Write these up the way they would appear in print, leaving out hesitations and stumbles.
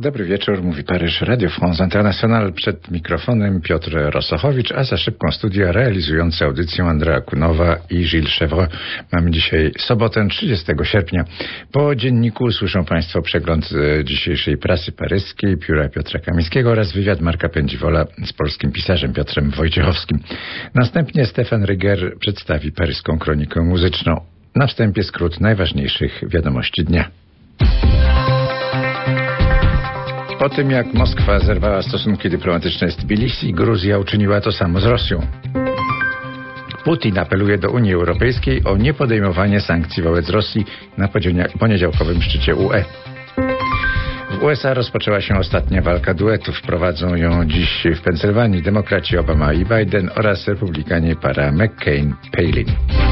Dobry wieczór, mówi Paryż, Radio France International. Przed mikrofonem Piotr Rosochowicz, a za szybką studia realizujący audycję Andrea Kunowa i Gilles Chèvre. Mamy dzisiaj sobotę, 30 sierpnia. Po dzienniku słyszą Państwo przegląd dzisiejszej prasy paryskiej, pióra Piotra Kamińskiego oraz wywiad Marka Pędziwola z polskim pisarzem Piotrem Wojciechowskim. Następnie Stefan Ryger przedstawi paryską kronikę muzyczną. Na wstępie skrót najważniejszych wiadomości dnia. Po tym, jak Moskwa zerwała stosunki dyplomatyczne z Tbilisi, Gruzja uczyniła to samo z Rosją. Putin apeluje do Unii Europejskiej o niepodejmowanie sankcji wobec Rosji na poniedziałkowym szczycie UE. W USA rozpoczęła się ostatnia walka duetów. Prowadzą ją dziś w Pensylwanii demokraci Obama i Biden oraz republikanie para McCain-Palin.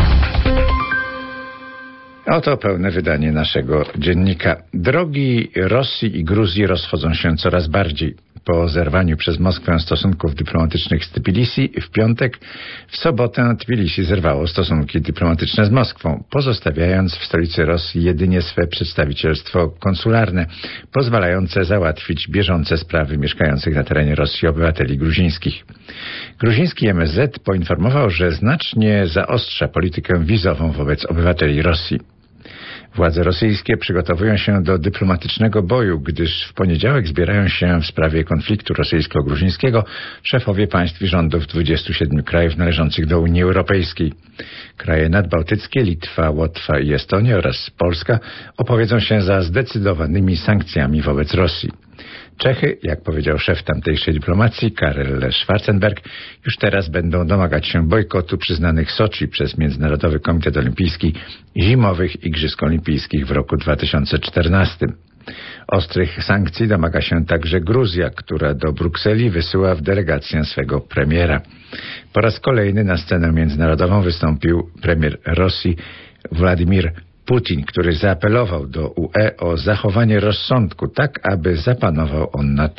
Oto pełne wydanie naszego dziennika. Drogi Rosji i Gruzji rozchodzą się coraz bardziej. Po zerwaniu przez Moskwę stosunków dyplomatycznych z Tbilisi w piątek, w sobotę Tbilisi zerwało stosunki dyplomatyczne z Moskwą, pozostawiając w stolicy Rosji jedynie swe przedstawicielstwo konsularne, pozwalające załatwić bieżące sprawy mieszkających na terenie Rosji obywateli gruzińskich. Gruziński MSZ poinformował, że znacznie zaostrza politykę wizową wobec obywateli Rosji. Władze rosyjskie przygotowują się do dyplomatycznego boju, gdyż w poniedziałek zbierają się w sprawie konfliktu rosyjsko-gruzińskiego szefowie państw i rządów 27 krajów należących do Unii Europejskiej. Kraje nadbałtyckie, Litwa, Łotwa i Estonia oraz Polska opowiedzą się za zdecydowanymi sankcjami wobec Rosji. Czechy, jak powiedział szef tamtejszej dyplomacji Karel Schwarzenberg, już teraz będą domagać się bojkotu przyznanych Soczi przez Międzynarodowy Komitet Olimpijski zimowych Igrzysk Olimpijskich w roku 2014. Ostrych sankcji domaga się także Gruzja, która do Brukseli wysyła w delegację swego premiera. Po raz kolejny na scenę międzynarodową wystąpił premier Rosji Władimir Putin, który zaapelował do UE o zachowanie rozsądku, tak aby zapanowała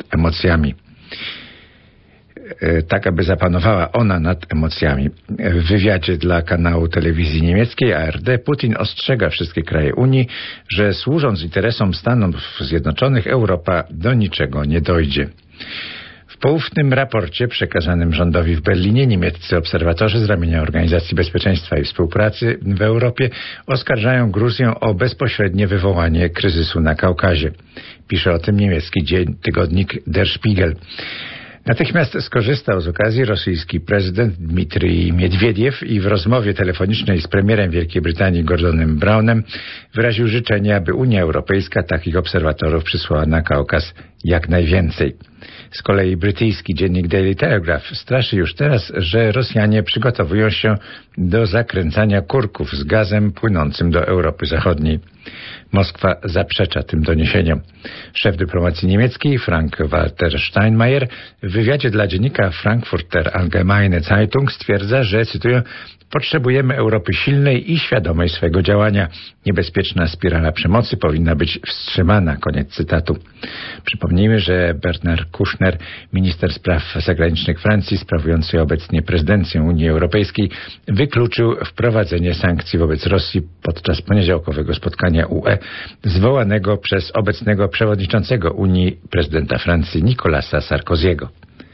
ona nad emocjami. W wywiadzie dla kanału telewizji niemieckiej ARD Putin ostrzega wszystkie kraje Unii, że służąc interesom Stanów Zjednoczonych Europa do niczego nie dojdzie. W poufnym raporcie przekazanym rządowi w Berlinie niemieccy obserwatorzy z ramienia Organizacji Bezpieczeństwa i Współpracy w Europie oskarżają Gruzję o bezpośrednie wywołanie kryzysu na Kaukazie. Pisze o tym niemiecki tygodnik Der Spiegel. Natychmiast skorzystał z okazji rosyjski prezydent Dmitrij Miedwiediew i w rozmowie telefonicznej z premierem Wielkiej Brytanii Gordonem Brownem wyraził życzenie, aby Unia Europejska takich obserwatorów przysłała na Kaukaz jak najwięcej. Z kolei brytyjski dziennik Daily Telegraph straszy już teraz, że Rosjanie przygotowują się do zakręcania kurków z gazem płynącym do Europy Zachodniej. Moskwa zaprzecza tym doniesieniom. Szef dyplomacji niemieckiej Frank-Walter Steinmeier w wywiadzie dla dziennika Frankfurter Allgemeine Zeitung stwierdza, że, cytuję, potrzebujemy Europy silnej i świadomej swego działania. Niebezpieczna spirala przemocy powinna być wstrzymana. Koniec cytatu. Przypomnijmy, że Bernard Kouchner, minister spraw zagranicznych Francji, sprawujący obecnie prezydencję Unii Europejskiej, wykluczył wprowadzenie sankcji wobec Rosji podczas poniedziałkowego spotkania UE zwołanego przez obecnego przewodniczącego Unii prezydenta Francji Nicolasa Sarkozy'ego.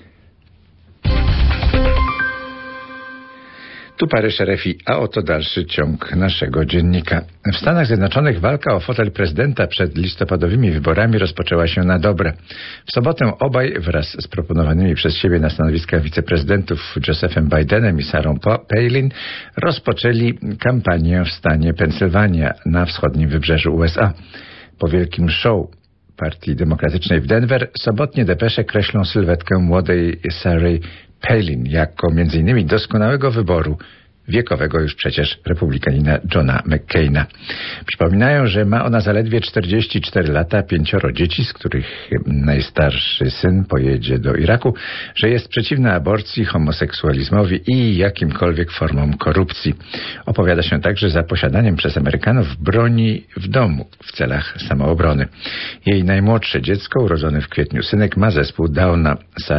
Tu Paryż RFI, a oto dalszy ciąg naszego dziennika. W Stanach Zjednoczonych walka o fotel prezydenta przed listopadowymi wyborami rozpoczęła się na dobre. W sobotę obaj wraz z proponowanymi przez siebie na stanowiskach wiceprezydentów Josephem Bidenem i Sarą Palin rozpoczęli kampanię w stanie Pensylwania na wschodnim wybrzeżu USA. Po wielkim show Partii Demokratycznej w Denver sobotnie depesze kreślą sylwetkę młodej Sary Palin jako m.in. doskonałego wyboru wiekowego już przecież republikanina Johna McCaina. Przypominają, że ma ona zaledwie 44 lata, 5 dzieci, z których najstarszy syn pojedzie do Iraku, że jest przeciwna aborcji, homoseksualizmowi i jakimkolwiek formom korupcji. Opowiada się także za posiadaniem przez Amerykanów broni w domu w celach samoobrony. Jej najmłodsze dziecko, urodzony w kwietniu synek, ma zespół Downa. Sarah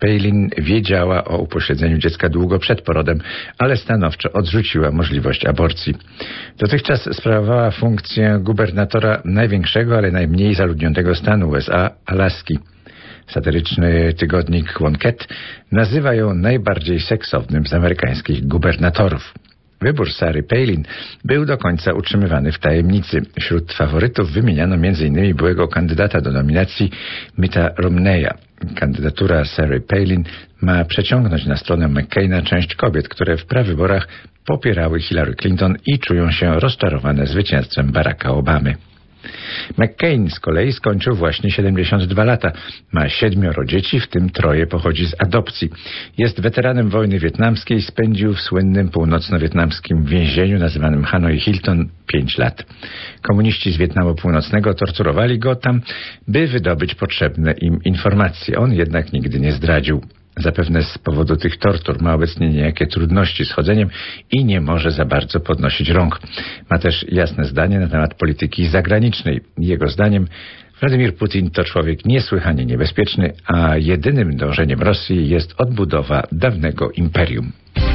Palin wiedziała o upośledzeniu dziecka długo przed porodem, ale stanowczo odrzuciła możliwość aborcji. Dotychczas sprawowała funkcję gubernatora największego, ale najmniej zaludnionego stanu USA, Alaski. Satyryczny tygodnik Wonkette nazywa ją najbardziej seksownym z amerykańskich gubernatorów. Wybór Sary Palin był do końca utrzymywany w tajemnicy. Wśród faworytów wymieniano m.in. byłego kandydata do nominacji Mitta Romneya. Kandydatura Sary Palin ma przeciągnąć na stronę McCaina część kobiet, które w prawyborach popierały Hillary Clinton i czują się rozczarowane zwycięstwem Baracka Obamy. McCain z kolei skończył właśnie 72 lata. Ma 7 dzieci, w tym 3 pochodzi z adopcji. Jest weteranem wojny wietnamskiej, spędził w słynnym północno-wietnamskim więzieniu nazywanym Hanoi Hilton 5 lat. Komuniści z Wietnamu Północnego torturowali go tam, by wydobyć potrzebne im informacje. On jednak nigdy nie zdradził. Zapewne z powodu tych tortur ma obecnie niejakie trudności z chodzeniem i nie może za bardzo podnosić rąk. Ma też jasne zdanie na temat polityki zagranicznej. Jego zdaniem Władimir Putin to człowiek niesłychanie niebezpieczny, a jedynym dążeniem Rosji jest odbudowa dawnego imperium.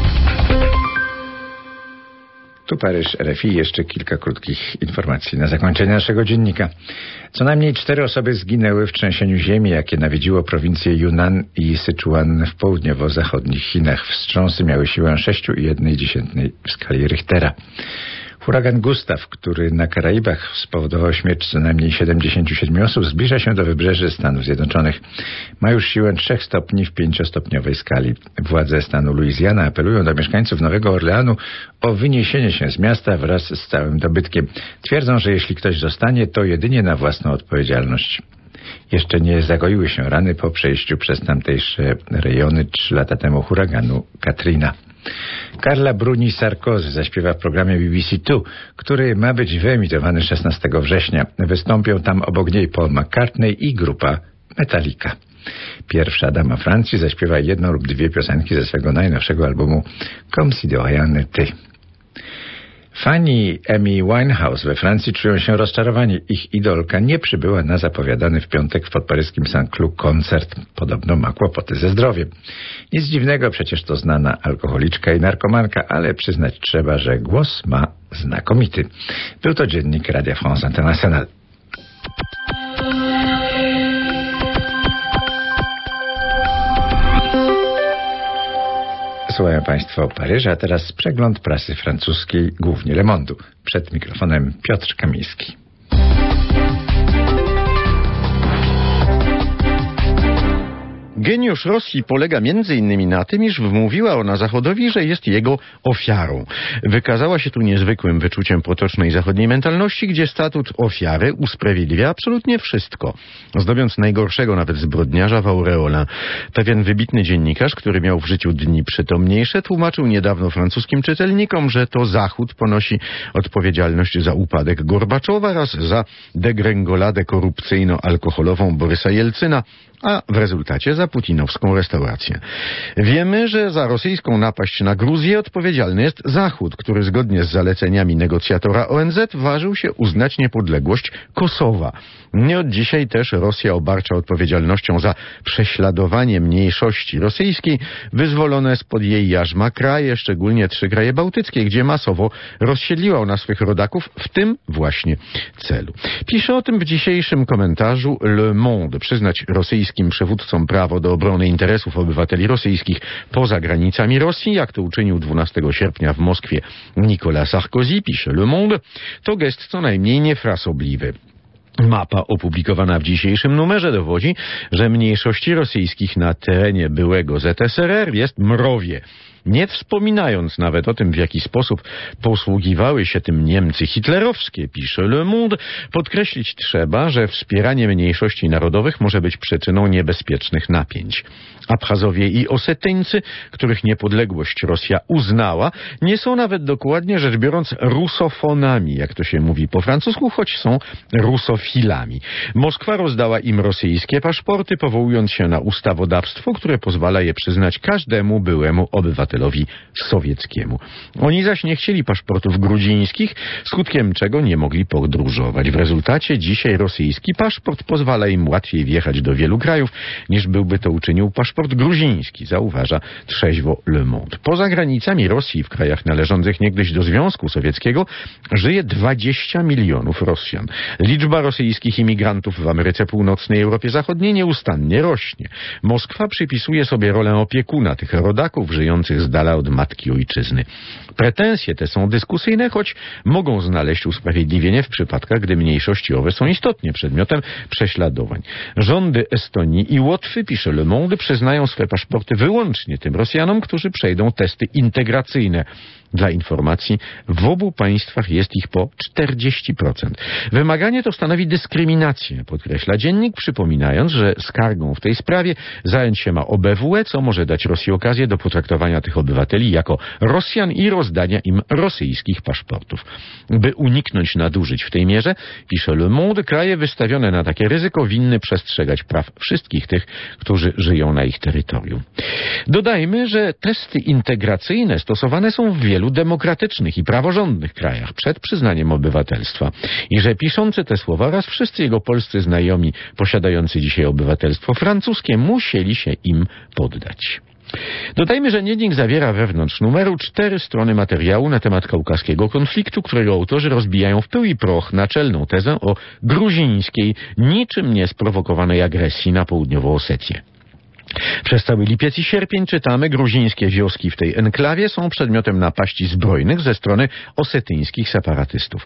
Tu Paryż, RFI. Jeszcze kilka krótkich informacji na zakończenie naszego dziennika. Co najmniej 4 osoby zginęły w trzęsieniu ziemi, jakie nawiedziło prowincje Yunnan i Syczuan w południowo-zachodnich Chinach. Wstrząsy miały siłę 6,1 w skali Richtera. Huragan Gustav, który na Karaibach spowodował śmierć co najmniej 77 osób, zbliża się do wybrzeży Stanów Zjednoczonych. Ma już siłę 3 stopni w 5-stopniowej skali. Władze stanu Luizjana apelują do mieszkańców Nowego Orleanu o wyniesienie się z miasta wraz z całym dobytkiem. Twierdzą, że jeśli ktoś zostanie, to jedynie na własną odpowiedzialność. Jeszcze nie zagoiły się rany po przejściu przez tamtejsze rejony 3 lata temu huraganu Katrina. Carla Bruni Sarkozy zaśpiewa w programie BBC2, który ma być wyemitowany 16 września. Wystąpią tam obok niej Paul McCartney i grupa Metallica. Pierwsza dama Francji zaśpiewa 1 lub 2 piosenki ze swego najnowszego albumu Comme si de rien n'était. Fani Amy Winehouse we Francji czują się rozczarowani. Ich idolka nie przybyła na zapowiadany w piątek w podparyskim Saint-Cloud koncert. Podobno ma kłopoty ze zdrowiem. Nic dziwnego, przecież to znana alkoholiczka i narkomanka, ale przyznać trzeba, że głos ma znakomity. Był to dziennik Radio France International. Słuchają Państwo Paryża, a teraz przegląd prasy francuskiej, głównie Le Monde'u. Przed mikrofonem Piotr Kamiński. Geniusz Rosji polega m.in. na tym, iż wmówiła ona Zachodowi, że jest jego ofiarą. Wykazała się tu niezwykłym wyczuciem potocznej zachodniej mentalności, gdzie statut ofiary usprawiedliwia absolutnie wszystko, zdobiąc najgorszego nawet zbrodniarza w aureolę. Pewien wybitny dziennikarz, który miał w życiu dni przytomniejsze, tłumaczył niedawno francuskim czytelnikom, że to Zachód ponosi odpowiedzialność za upadek Gorbaczowa oraz za degrengoladę korupcyjno-alkoholową Borysa Jelcyna, a w rezultacie za putinowską restaurację. Wiemy, że za rosyjską napaść na Gruzję odpowiedzialny jest Zachód, który zgodnie z zaleceniami negocjatora ONZ ważył się uznać niepodległość Kosowa. Nie od dzisiaj też Rosja obarcza odpowiedzialnością za prześladowanie mniejszości rosyjskiej wyzwolone spod jej jarzma kraje, szczególnie 3 kraje bałtyckie, gdzie masowo rozsiedliła ona swych rodaków w tym właśnie celu. Pisze o tym w dzisiejszym komentarzu Le Monde. Przyznać rosyjskim przywódcom prawo do obrony interesów obywateli rosyjskich poza granicami Rosji, jak to uczynił 12 sierpnia w Moskwie Nicolas Sarkozy, pisze Le Monde, to gest co najmniej niefrasobliwy. Mapa opublikowana w dzisiejszym numerze dowodzi, że mniejszości rosyjskich na terenie byłego ZSRR jest mrowie. Nie wspominając nawet o tym, w jaki sposób posługiwały się tym Niemcy hitlerowskie, pisze Le Monde, podkreślić trzeba, że wspieranie mniejszości narodowych może być przyczyną niebezpiecznych napięć. Abchazowie i Osetyńcy, których niepodległość Rosja uznała, nie są nawet dokładnie rzecz biorąc rusofonami, jak to się mówi po francusku, choć są rusofilami. Moskwa rozdała im rosyjskie paszporty, powołując się na ustawodawstwo, które pozwala je przyznać każdemu byłemu obywatelowi obywatelowi sowieckiemu. Oni zaś nie chcieli paszportów gruzińskich, skutkiem czego nie mogli podróżować. W rezultacie dzisiaj rosyjski paszport pozwala im łatwiej wjechać do wielu krajów, niż byłby to uczynił paszport gruziński, zauważa trzeźwo Le Monde. Poza granicami Rosji, w krajach należących niegdyś do Związku Sowieckiego, żyje 20 milionów Rosjan. Liczba rosyjskich imigrantów w Ameryce Północnej i Europie Zachodniej nieustannie rośnie. Moskwa przypisuje sobie rolę opiekuna tych rodaków żyjących z dala od matki ojczyzny. Pretensje te są dyskusyjne, choć mogą znaleźć usprawiedliwienie w przypadkach, gdy mniejszości owe są istotnie przedmiotem prześladowań. Rządy Estonii i Łotwy, pisze Le Monde, przyznają swe paszporty wyłącznie tym Rosjanom, którzy przejdą testy integracyjne. Dla informacji, w obu państwach jest ich po 40%. Wymaganie to stanowi dyskryminację, podkreśla dziennik, przypominając, że skargą w tej sprawie zająć się ma OBWE, co może dać Rosji okazję do potraktowania tych obywateli jako Rosjan i rozdania im rosyjskich paszportów. By uniknąć nadużyć w tej mierze, pisze Le Monde, kraje wystawione na takie ryzyko winny przestrzegać praw wszystkich tych, którzy żyją na ich terytorium. Dodajmy, że testy integracyjne stosowane są w wielu demokratycznych i praworządnych krajach przed przyznaniem obywatelstwa i że piszący te słowa oraz wszyscy jego polscy znajomi posiadający dzisiaj obywatelstwo francuskie musieli się im poddać. Dodajmy, że dziennik zawiera wewnątrz numeru 4 strony materiału na temat kaukaskiego konfliktu, którego autorzy rozbijają w pył i proch naczelną tezę o gruzińskiej, niczym nie sprowokowanej agresji na południową Osetię. Przez cały lipiec i sierpień czytamy, gruzińskie wioski w tej enklawie są przedmiotem napaści zbrojnych ze strony osetyńskich separatystów.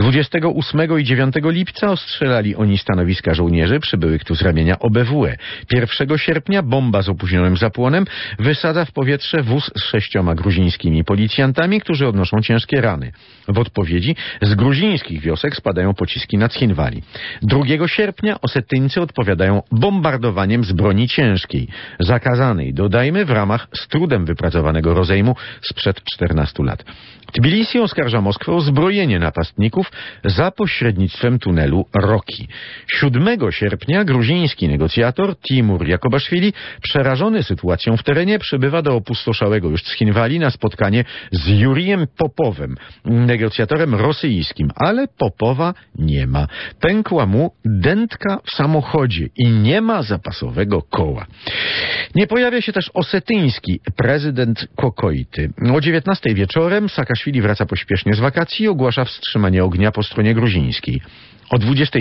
28 i 9 lipca ostrzelali oni stanowiska żołnierzy przybyłych tu z ramienia OBWE. 1 sierpnia bomba z opóźnionym zapłonem wysadza w powietrze wóz z 6 gruzińskimi policjantami, którzy odnoszą ciężkie rany. W odpowiedzi z gruzińskich wiosek spadają pociski na Cchinwali. 2 sierpnia Osetyńcy odpowiadają bombardowaniem z broni ciężkiej, zakazanej, dodajmy, w ramach z trudem wypracowanego rozejmu sprzed 14 lat. Tbilisi oskarża Moskwę o zbrojenie napastników za pośrednictwem tunelu Roki. 7 sierpnia gruziński negocjator Timur Jakobaszwili, przerażony sytuacją w terenie, przybywa do opustoszałego już Cchinwali na spotkanie z Jurijem Popowem, negocjatorem rosyjskim, ale Popowa nie ma. Pękła mu dętka w samochodzie i nie ma zapasowego koła. Nie pojawia się też osetyński prezydent Kokoity. O 19 wieczorem Saakaszwili wraca pośpiesznie z wakacji i ogłasza wstrzymanie ognia po stronie gruzińskiej. O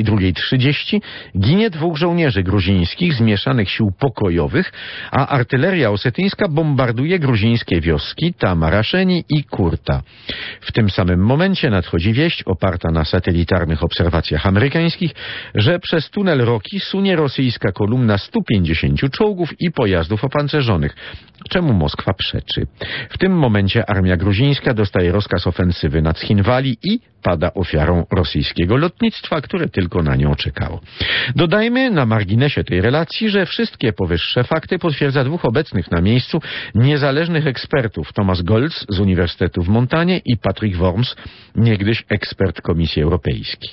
22:30 ginie 2 żołnierzy gruzińskich z mieszanych sił pokojowych, a artyleria osetyńska bombarduje gruzińskie wioski Tamaraszeni i Kurta. W tym samym momencie nadchodzi wieść, oparta na satelitarnych obserwacjach amerykańskich, że przez tunel Roki sunie rosyjska kolumna 150 czołgów i pojazdów opancerzonych, czemu Moskwa przeczy. W tym momencie armia gruzińska dostaje rozkaz ofensywy na Cchinwali i pada ofiarą rosyjskiego lotnictwa, które tylko na nią czekało. Dodajmy na marginesie tej relacji, że wszystkie powyższe fakty potwierdza 2 obecnych na miejscu niezależnych ekspertów, Thomas Goltz z Uniwersytetu w Montanie i Patrick Worms, niegdyś ekspert Komisji Europejskiej.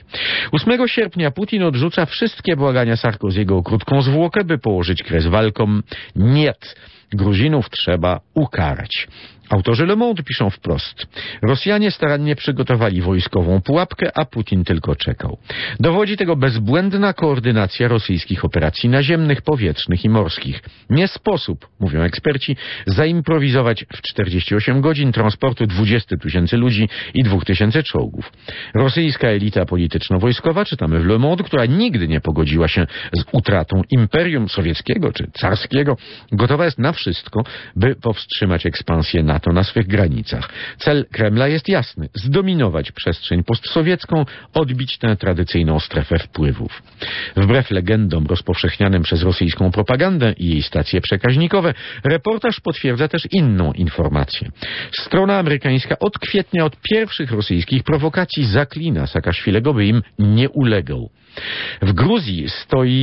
8 sierpnia Putin odrzuca wszystkie błagania Sarkoziego o krótką zwłokę, by położyć kres walkom. Niet. Gruzinów trzeba ukarać. Autorzy Le Monde piszą wprost. Rosjanie starannie przygotowali wojskową pułapkę, a Putin tylko czekał. Dowodzi tego bezbłędna koordynacja rosyjskich operacji naziemnych, powietrznych i morskich. Nie sposób, mówią eksperci, zaimprowizować w 48 godzin transportu 20 000 ludzi i 2000 czołgów. Rosyjska elita polityczno-wojskowa, czytamy w Le Monde, która nigdy nie pogodziła się z utratą imperium sowieckiego czy carskiego, gotowa jest na wszystko, by powstrzymać ekspansję NATO na swych granicach. Cel Kremla jest jasny. Zdominować przestrzeń postsowiecką, odbić tę tradycyjną strefę wpływów. Wbrew legendom rozpowszechnianym przez rosyjską propagandę i jej stacje przekaźnikowe, reportaż potwierdza też inną informację. Strona amerykańska od kwietnia, od pierwszych rosyjskich prowokacji zaklina Saakaszwilego, by im nie ulegał. W Gruzji stoi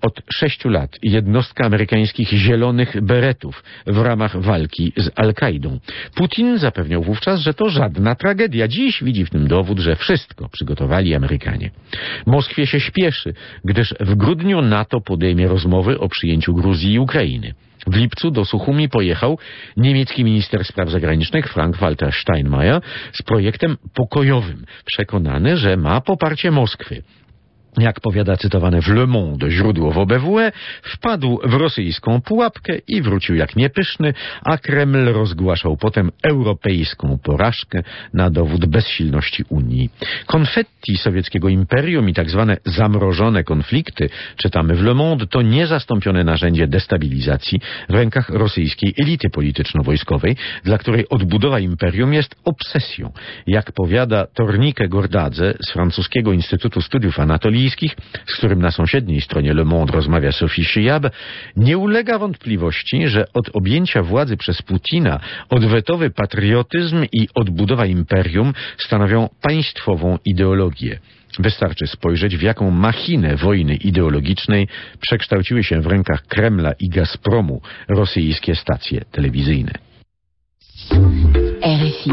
od 6 lat jednostka amerykańskich Zielonych Beretów w ramach walki z Al-Kaidą. Putin zapewniał wówczas, że to żadna tragedia. Dziś widzi w tym dowód, że wszystko przygotowali Amerykanie. Moskwie się śpieszy, gdyż w grudniu NATO podejmie rozmowy o przyjęciu Gruzji i Ukrainy. W lipcu do Suchumi pojechał niemiecki minister spraw zagranicznych Frank-Walter Steinmeier z projektem pokojowym, przekonany, że ma poparcie Moskwy. Jak powiada cytowane w Le Monde źródło w OBWE, wpadł w rosyjską pułapkę i wrócił jak niepyszny, a Kreml rozgłaszał potem europejską porażkę na dowód bezsilności Unii. Konfetti sowieckiego imperium i tak zwane zamrożone konflikty, czytamy w Le Monde, to niezastąpione narzędzie destabilizacji w rękach rosyjskiej elity polityczno-wojskowej, dla której odbudowa imperium jest obsesją. Jak powiada Tornike Gordadze z francuskiego Instytutu Studiów Anatolijskich, z którym na sąsiedniej stronie Le Monde rozmawia Sophie Chiab, nie ulega wątpliwości, że od objęcia władzy przez Putina odwetowy patriotyzm i odbudowa imperium stanowią państwową ideologię. Wystarczy spojrzeć, w jaką machinę wojny ideologicznej przekształciły się w rękach Kremla i Gazpromu rosyjskie stacje telewizyjne. RFI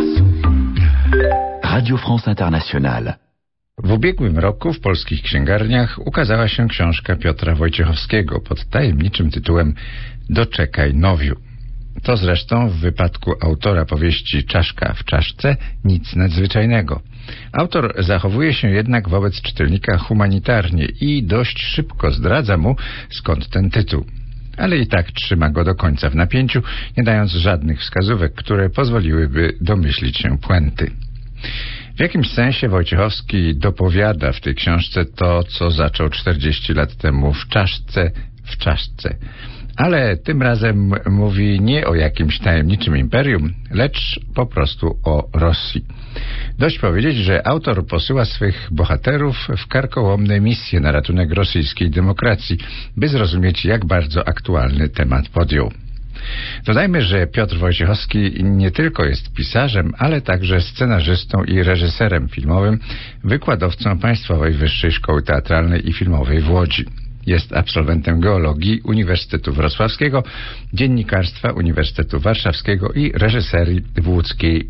Radio France Internationale. W ubiegłym roku w polskich księgarniach ukazała się książka Piotra Wojciechowskiego pod tajemniczym tytułem Doczekaj Nowiu. To zresztą w wypadku autora powieści Czaszka w czaszce nic nadzwyczajnego. Autor zachowuje się jednak wobec czytelnika humanitarnie i dość szybko zdradza mu, skąd ten tytuł. Ale i tak trzyma go do końca w napięciu, nie dając żadnych wskazówek, które pozwoliłyby domyślić się puenty. W jakimś sensie Wojciechowski dopowiada w tej książce to, co zaczął 40 lat temu w czaszce. Ale tym razem mówi nie o jakimś tajemniczym imperium, lecz po prostu o Rosji. Dość powiedzieć, że autor posyła swych bohaterów w karkołomne misje na ratunek rosyjskiej demokracji, by zrozumieć, jak bardzo aktualny temat podjął. Dodajmy, że Piotr Wojciechowski nie tylko jest pisarzem, ale także scenarzystą i reżyserem filmowym, wykładowcą Państwowej Wyższej Szkoły Teatralnej i Filmowej w Łodzi. Jest absolwentem geologii Uniwersytetu Wrocławskiego, dziennikarstwa Uniwersytetu Warszawskiego i reżyserii łódzkiej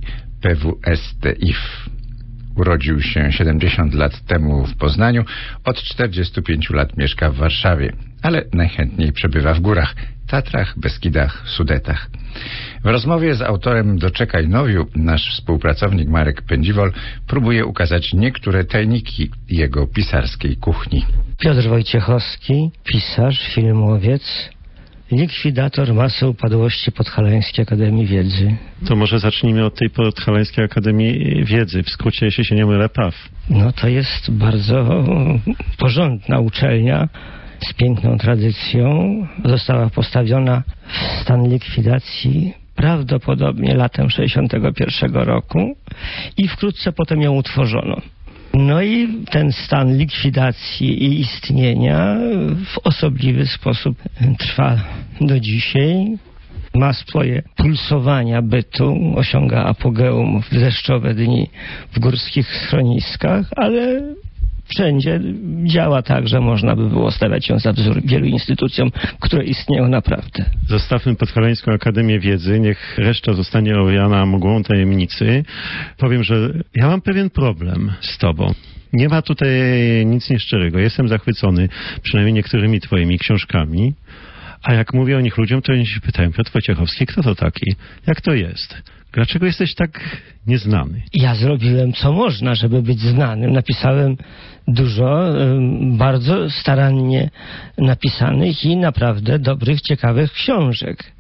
PWST-IF. Urodził się 70 lat temu w Poznaniu, od 45 lat mieszka w Warszawie, ale najchętniej przebywa w górach, Tatrach, Beskidach, Sudetach. W rozmowie z autorem Doczekaj Nowiu nasz współpracownik Marek Pędziwol próbuje ukazać niektóre tajniki jego pisarskiej kuchni. Piotr Wojciechowski, pisarz, filmowiec, likwidator masy upadłości Podhalańskiej Akademii Wiedzy. To może zacznijmy od tej Podhalańskiej Akademii Wiedzy, w skrócie, jeśli się nie mylę, PAW. No to jest bardzo porządna uczelnia z piękną tradycją. Została postawiona w stan likwidacji prawdopodobnie latem 1961 roku i wkrótce potem ją utworzono. No i ten stan likwidacji i istnienia w osobliwy sposób trwa do dzisiaj. Ma swoje pulsowania bytu, osiąga apogeum w deszczowe dni w górskich schroniskach, ale wszędzie działa tak, że można by było stawiać ją za wzór wielu instytucjom, które istnieją naprawdę. Zostawmy Podhalańską Akademię Wiedzy, niech reszta zostanie owiana mgłą tajemnicy. Powiem, że ja mam pewien problem z tobą. Nie ma tutaj nic nieszczerego. Jestem zachwycony przynajmniej niektórymi twoimi książkami, a jak mówię o nich ludziom, to oni się pytają: Piotr Wojciechowski, kto to taki? Jak to jest? Dlaczego jesteś tak nieznany? Ja zrobiłem co można, żeby być znanym. Napisałem dużo, bardzo starannie napisanych i naprawdę dobrych, ciekawych książek.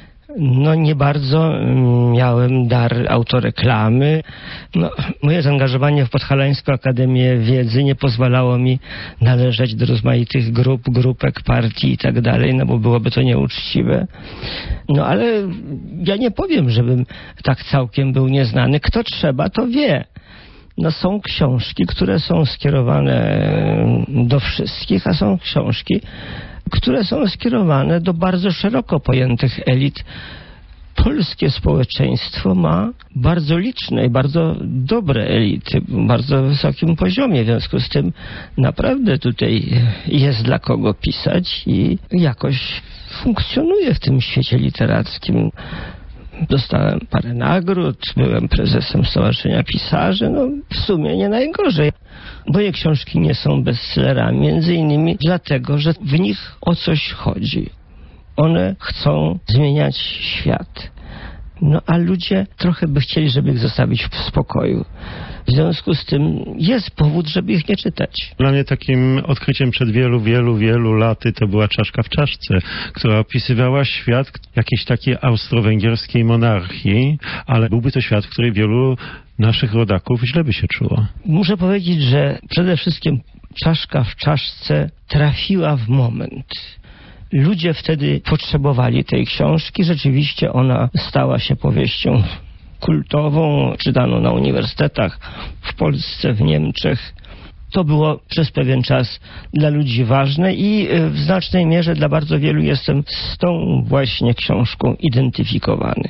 No nie bardzo miałem dar autoreklamy. No, moje zaangażowanie w Podhalańską Akademię Wiedzy nie pozwalało mi należeć do rozmaitych grup, grupek, partii i tak dalej, no bo byłoby to nieuczciwe. No ale ja nie powiem, żebym tak całkiem był nieznany. Kto trzeba, to wie. No są książki, które są skierowane do wszystkich, a są książki, które są skierowane do bardzo szeroko pojętych elit polskie społeczeństwo ma bardzo liczne i bardzo dobre elity, w bardzo wysokim poziomie. W związku z tym naprawdę tutaj jest dla kogo pisać i jakoś funkcjonuje w tym świecie literackim. Dostałem parę nagród, byłem prezesem Stowarzyszenia Pisarzy, w sumie nie najgorzej. Moje książki nie są bestsellerami, między innymi dlatego, że w nich o coś chodzi. One chcą zmieniać świat. A ludzie trochę by chcieli, żeby ich zostawić w spokoju. W związku z tym jest powód, żeby ich nie czytać. Dla mnie takim odkryciem przed wielu laty to była Czaszka w czaszce, która opisywała świat jakiejś takiej austro-węgierskiej monarchii, ale byłby to świat, w którym wielu naszych rodaków źle by się czuło. Muszę powiedzieć, że przede wszystkim Czaszka w czaszce trafiła w moment. Ludzie wtedy potrzebowali tej książki. Rzeczywiście ona stała się powieścią kultową, czytaną na uniwersytetach w Polsce, w Niemczech. To było przez pewien czas dla ludzi ważne i w znacznej mierze dla bardzo wielu jestem z tą właśnie książką identyfikowany.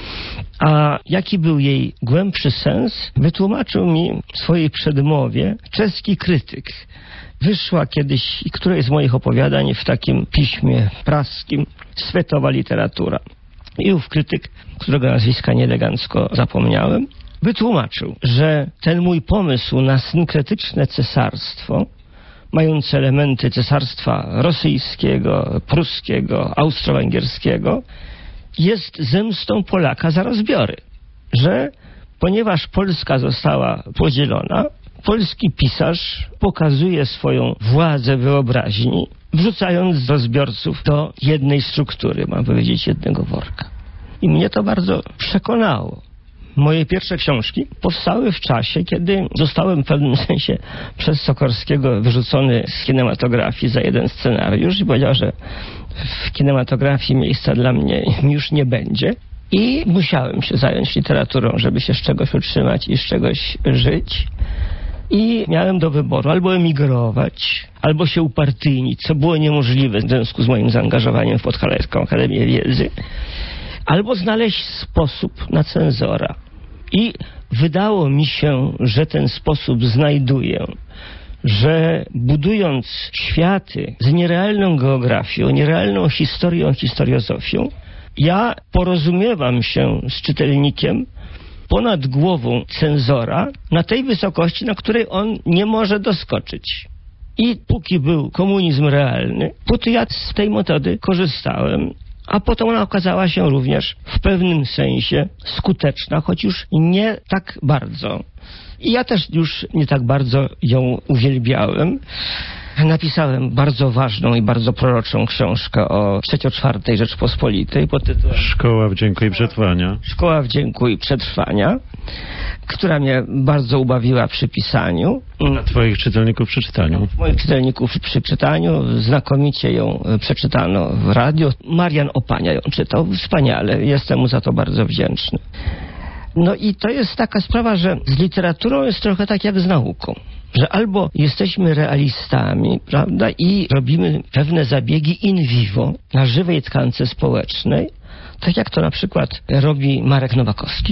A jaki był jej głębszy sens, wytłumaczył mi w swojej przedmowie czeski krytyk. Wyszła kiedyś któreś z moich opowiadań w takim piśmie praskim Światowa literatura. I ów krytyk, którego nazwiska nieelegancko zapomniałem, wytłumaczył, że ten mój pomysł na synkretyczne cesarstwo, mające elementy cesarstwa rosyjskiego, pruskiego, austro-węgierskiego, jest zemstą Polaka za rozbiory. Że ponieważ Polska została podzielona, polski pisarz pokazuje swoją władzę wyobraźni, wrzucając rozbiorców do jednej struktury, mam powiedzieć, jednego worka. I mnie to bardzo przekonało. Moje pierwsze książki powstały w czasie, kiedy zostałem w pewnym sensie przez Sokorskiego wyrzucony z kinematografii za jeden scenariusz i powiedział, że w kinematografii miejsca dla mnie już nie będzie. I musiałem się zająć literaturą, żeby się z czegoś utrzymać i z czegoś żyć. I miałem do wyboru albo emigrować, albo się upartyjnić, co było niemożliwe w związku z moim zaangażowaniem w Podhalańską Akademię Wiedzy, albo znaleźć sposób na cenzora. I wydało mi się, że ten sposób znajduję, że budując światy z nierealną geografią, nierealną historią, historiozofią, ja porozumiewam się z czytelnikiem ponad głową cenzora na tej wysokości, na której on nie może doskoczyć. I póki był komunizm realny, póki ja z tej metody korzystałem, a potem ona okazała się również w pewnym sensie skuteczna, choć już nie tak bardzo. I ja też już nie tak bardzo ją uwielbiałem. Napisałem bardzo ważną i bardzo proroczą książkę o III-IV Rzeczpospolitej pod tytułem Szkoła Wdzięku i Przetrwania. Szkoła Wdzięku i Przetrwania, która mnie bardzo ubawiła przy pisaniu. A twoich czytelników przy czytaniu? Moich czytelników przy czytaniu. Znakomicie ją przeczytano w radiu. Marian Opania ją czytał wspaniale. Jestem mu za to bardzo wdzięczny. No i to jest taka sprawa, że z literaturą jest trochę tak jak z nauką. Że albo jesteśmy realistami, prawda, i robimy pewne zabiegi in vivo na żywej tkance społecznej, tak jak to na przykład robi Marek Nowakowski,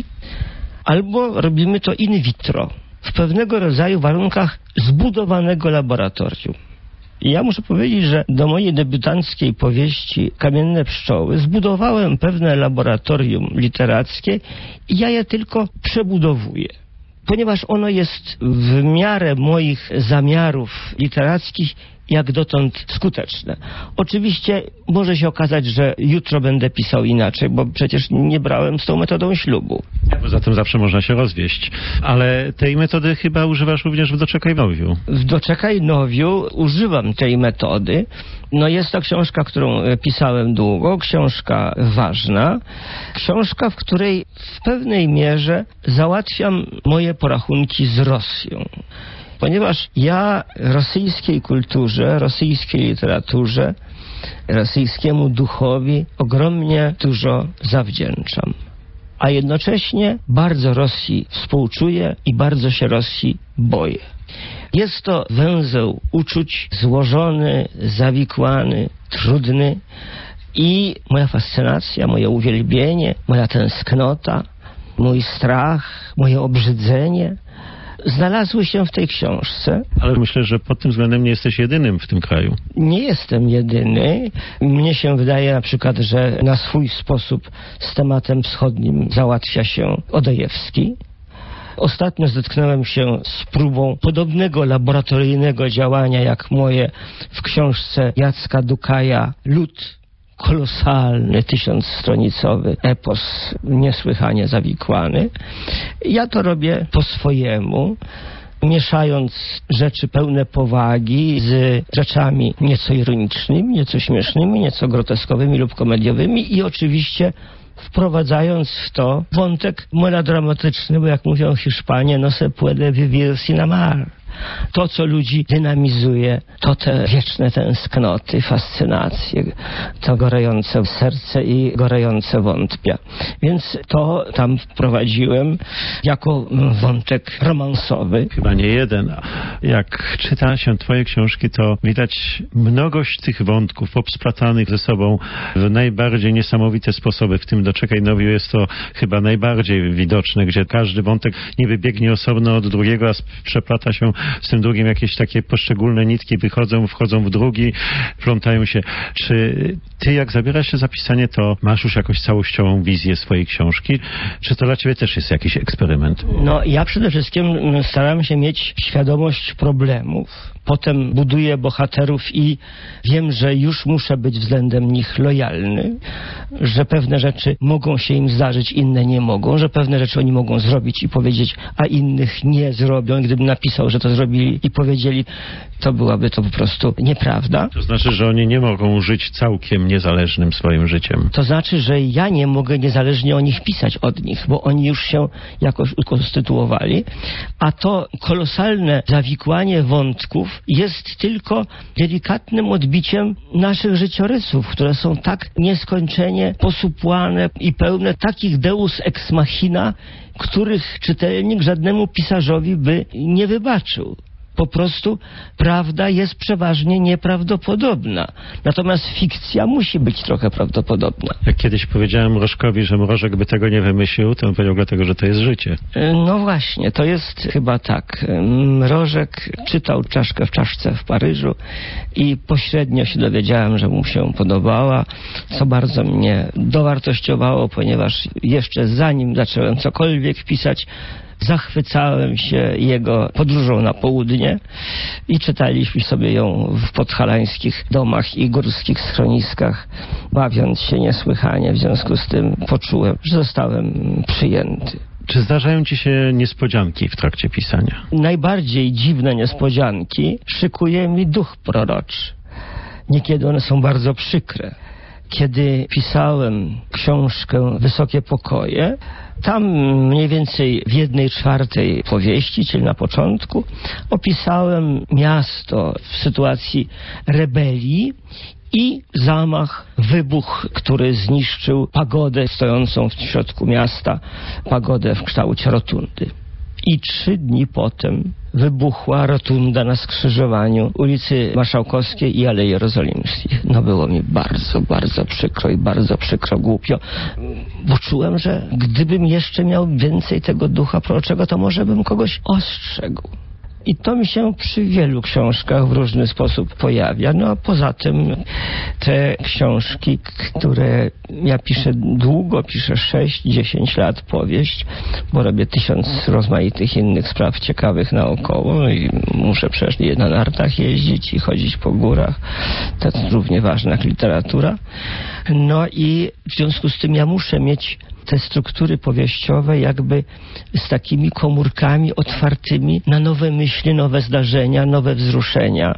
albo robimy to in vitro, w pewnego rodzaju warunkach zbudowanego laboratorium. I ja muszę powiedzieć, że do mojej debiutanckiej powieści Kamienne pszczoły zbudowałem pewne laboratorium literackie i ja je tylko przebudowuję. Ponieważ ono jest w miarę moich zamiarów literackich jak dotąd skuteczne. Oczywiście może się okazać, że jutro będę pisał inaczej, bo przecież nie brałem z tą metodą ślubu. Poza tym zawsze można się rozwieść. Ale tej metody chyba używasz również w Doczekaj nowiu. W Doczekaj nowiu używam tej metody. No jest to książka, którą pisałem długo, książka ważna, książka, w której w pewnej mierze załatwiam moje porachunki z Rosją. Ponieważ ja rosyjskiej kulturze, rosyjskiej literaturze, rosyjskiemu duchowi ogromnie dużo zawdzięczam. A jednocześnie bardzo Rosji współczuję i bardzo się Rosji boję. Jest to węzeł uczuć złożony, zawikłany, trudny I moja fascynacja, moje uwielbienie, moja tęsknota, mój strach, moje obrzydzenie znalazły się w tej książce. Ale myślę, że pod tym względem nie jesteś jedynym w tym kraju. Nie jestem jedyny. Mnie się wydaje na przykład, że na swój sposób z tematem wschodnim załatwia się Odojewski. Ostatnio zetknąłem się z próbą podobnego laboratoryjnego działania jak moje w książce Jacka Dukaja Lud. Kolosalny, 1000-stronicowy epos, niesłychanie zawikłany. Ja to robię po swojemu, mieszając rzeczy pełne powagi z rzeczami nieco ironicznymi, nieco śmiesznymi, nieco groteskowymi lub komediowymi i oczywiście wprowadzając w to wątek melodramatyczny, bo jak mówią Hiszpanie, no se puede vivir sin amar. To, co ludzi dynamizuje, to te wieczne tęsknoty, fascynacje, to gorejące serce i gorejące wątpia. Więc to tam wprowadziłem jako wątek romansowy. Chyba nie jeden. Jak czyta się twoje książki, to widać mnogość tych wątków popsplatanych ze sobą w najbardziej niesamowite sposoby. W tym Doczekaj Nowiu jest to chyba najbardziej widoczne, gdzie każdy wątek niby biegnie osobno od drugiego, a przeplata się z tym drugim, jakieś takie poszczególne nitki wchodzą w drugi, plątają się. Czy ty, jak zabierasz się za pisanie, to masz już jakąś całościową wizję swojej książki? Czy to dla ciebie też jest jakiś eksperyment? No, ja przede wszystkim staram się mieć świadomość problemów. Potem buduję bohaterów i wiem, że już muszę być względem nich lojalny, że pewne rzeczy mogą się im zdarzyć, inne nie mogą, że pewne rzeczy oni mogą zrobić i powiedzieć, a innych nie zrobią. Gdybym napisał, że to zrobili i powiedzieli, to byłaby to po prostu nieprawda. To znaczy, że oni nie mogą żyć całkiem niezależnym swoim życiem. To znaczy, że ja nie mogę niezależnie o nich pisać od nich, bo oni już się jakoś ukonstytuowali, a to kolosalne zawikłanie wątków jest tylko delikatnym odbiciem naszych życiorysów, które są tak nieskończenie posupłane i pełne takich deus ex machina, których czytelnik żadnemu pisarzowi by nie wybaczył. Po prostu prawda jest przeważnie nieprawdopodobna. Natomiast fikcja musi być trochę prawdopodobna. Jak kiedyś powiedziałem Mrożkowi, że Mrożek by tego nie wymyślił, to on powiedział dlatego, że to jest życie. No właśnie, to jest chyba tak. Mrożek czytał Czaszkę w czaszce w Paryżu i pośrednio się dowiedziałem, że mu się podobała, co bardzo mnie dowartościowało, ponieważ jeszcze zanim zacząłem cokolwiek pisać, zachwycałem się jego podróżą na południe i czytaliśmy sobie ją w podhalańskich domach i górskich schroniskach, bawiąc się niesłychanie. W związku z tym poczułem, że zostałem przyjęty. Czy zdarzają ci się niespodzianki w trakcie pisania? Najbardziej dziwne niespodzianki szykuje mi duch proroczy. Niekiedy one są bardzo przykre. Kiedy pisałem książkę Wysokie Pokoje, tam mniej więcej w 1/4 powieści, czyli na początku, opisałem miasto w sytuacji rebelii i zamach, wybuch, który zniszczył pagodę stojącą w środku miasta, pagodę w kształcie rotundy. I 3 dni potem wybuchła rotunda na skrzyżowaniu ulicy Marszałkowskiej i Alei Jerozolimskiej. No było mi bardzo, bardzo przykro i bardzo przykro, głupio, bo czułem, że gdybym jeszcze miał więcej tego ducha proroczego, to może bym kogoś ostrzegł. I to mi się przy wielu książkach w różny sposób pojawia. No a poza tym te książki, które ja piszę długo, piszę 6-10 lat powieść, bo robię 1000 rozmaitych innych spraw ciekawych naokoło i muszę przecież na nartach jeździć i chodzić po górach. To jest równie ważna jak literatura. No i w związku z tym ja muszę mieć te struktury powieściowe jakby z takimi komórkami otwartymi na nowe myśli, nowe zdarzenia, nowe wzruszenia.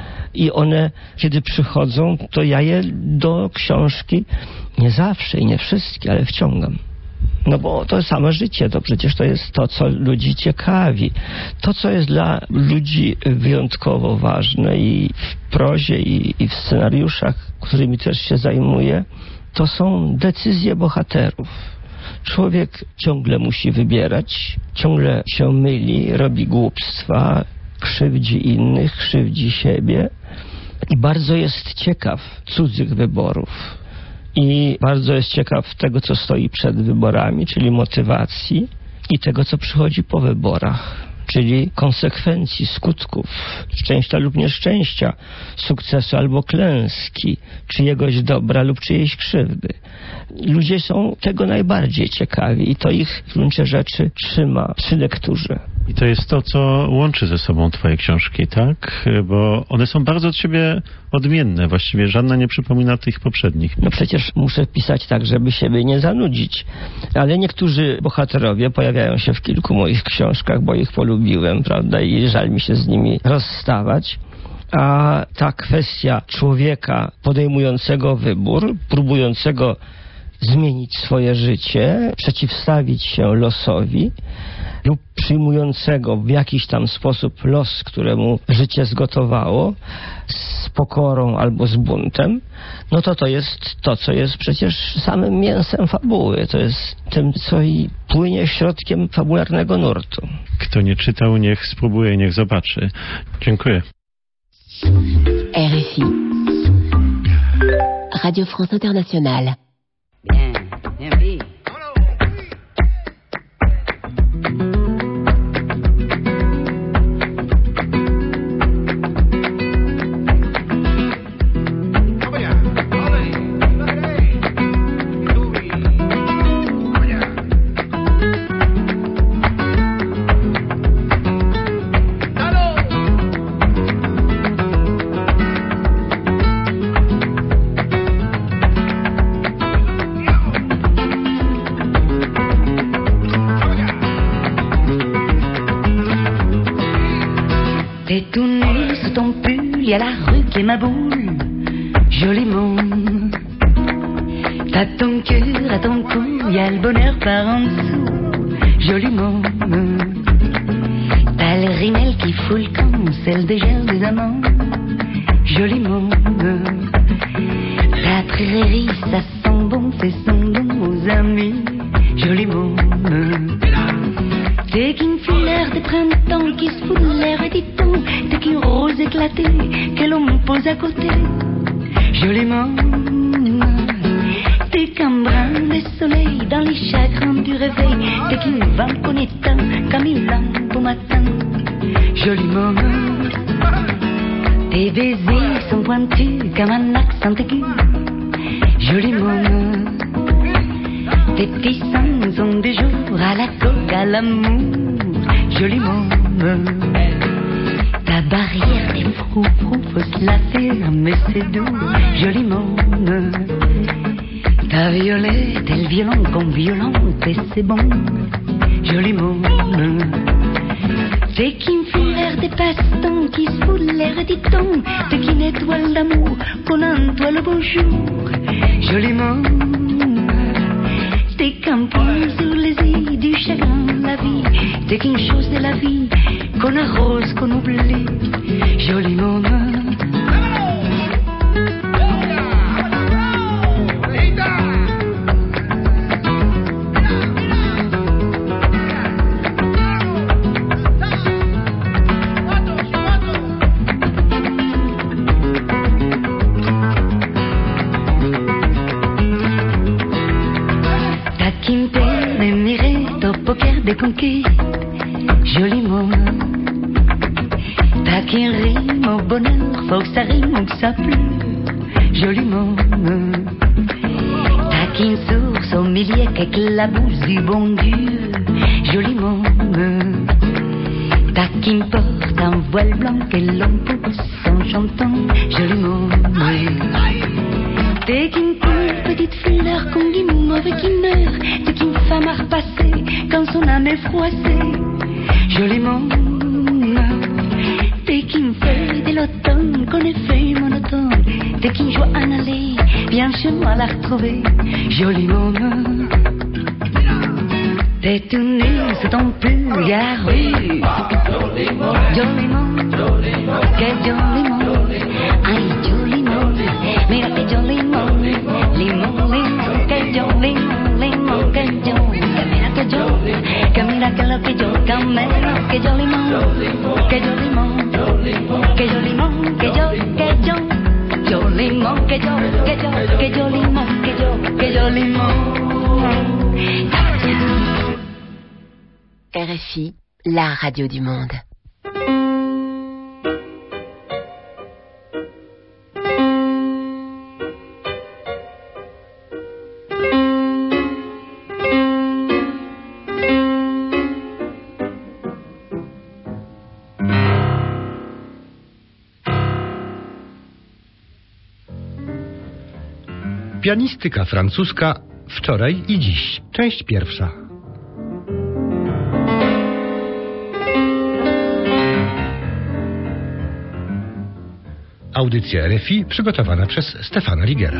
I one, kiedy przychodzą, to ja je do książki nie zawsze i nie wszystkie, ale wciągam. No bo to samo życie, to przecież to jest to, co ludzi ciekawi. To, co jest dla ludzi wyjątkowo ważne i w prozie, i w scenariuszach, którymi też się zajmuję, to są decyzje bohaterów. Człowiek ciągle musi wybierać, ciągle się myli, robi głupstwa, krzywdzi innych, krzywdzi siebie i bardzo jest ciekaw cudzych wyborów. i bardzo jest ciekaw tego, co stoi przed wyborami, czyli motywacji i tego, co przychodzi po wyborach, czyli konsekwencji, skutków, szczęścia lub nieszczęścia, sukcesu albo klęski, czyjegoś dobra lub czyjejś krzywdy. Ludzie są tego najbardziej ciekawi i to ich w gruncie rzeczy trzyma przy lekturze. I to jest to, co łączy ze sobą twoje książki, tak? Bo one są bardzo od siebie odmienne. Właściwie żadna nie przypomina tych poprzednich. No przecież muszę pisać tak, żeby siebie nie zanudzić. Ale niektórzy bohaterowie pojawiają się w kilku moich książkach, bo ich polubiłem, prawda? I żal mi się z nimi rozstawać. A ta kwestia człowieka podejmującego wybór, próbującego zmienić swoje życie, przeciwstawić się losowi lub przyjmującego w jakiś tam sposób los, któremu życie zgotowało, z pokorą albo z buntem, no to jest to, co jest przecież samym mięsem fabuły. To jest tym, co i płynie środkiem fabularnego nurtu. Kto nie czytał, niech spróbuje, niech zobaczy. Dziękuję. RFI Radio France Internationale. Bien, bien, bien. T'es tout nu sous ton pull, y a la rue qui est ma boule, joli monde. T'as ton cœur à ton cou, y a le bonheur par en dessous, joli monde. T'as le rimel qui fout le camp, celle des gels des amants, joli monde. Ta prairie, ça sent bon, c'est son don aux amis, joli monde. T'es qu'une fleur de printemps qui se fout de l'air et dit ton. T'es qu'une rose éclatée que l'on pose à côté, joliment. T'es qu'un brin de soleil dans les chagrins du réveil. T'es qu'une vente qu'on éteint comme une lampe au matin, joliment. Tes baisers sont pointus comme un accent aigu, joliment. Tes petits seins sont des jours à la coque, à l'amour, joli monde. Ta barrière des froufrous, faut se la faire, mais c'est doux, joli monde. Ta violette et le violon qu'on violente, et c'est bon, joli monde. T'es qui me fait l'air des passe-temps, qui se fout de l'air, dit-on. T'es qu'une étoile d'amour, qu'on entoile le beau jour, joli monde. T'es qu'un point sur les îles du chagrin de la vie. T'es qu'une chose de la vie qu'on arrose, qu'on oublie, joli monde. Des conquêtes, joli monde. T'as qu'un rime au bonheur, faut que ça rime ou que ça pleure, joli monde. T'as qu'une source au milieu qu'avec la bouche du bon Dieu, joli monde. T'as qu'une porte un voile blanc que l'on pousse en chantant, joli monde. T'es qu'une petite fleur qu'on guime avec une heure. T'es qu'une femme à repasser quand son âme est froissée, joli monde. T'es qu'une feuille de l'automne qu'on est fait monotone. T'es qu'une joie en aller, viens chez moi la retrouver, joli monde. T'es tout nu sous ton pull, garé, joli monde, quel joli monde, aïe joli monde, mira quel joli monde, limon, limon, quel joli monde, limon, quel joli, mira que yo, que mira que lo que yo, que joli monde, que joli monde, que joli monde, que yo, joli monde, que yo, que joli monde, que yo. joliment. RFI, la radio du monde. Pianistyka francuska wczoraj i dziś. Część pierwsza. Audycja RFI przygotowana przez Stefana Ligera.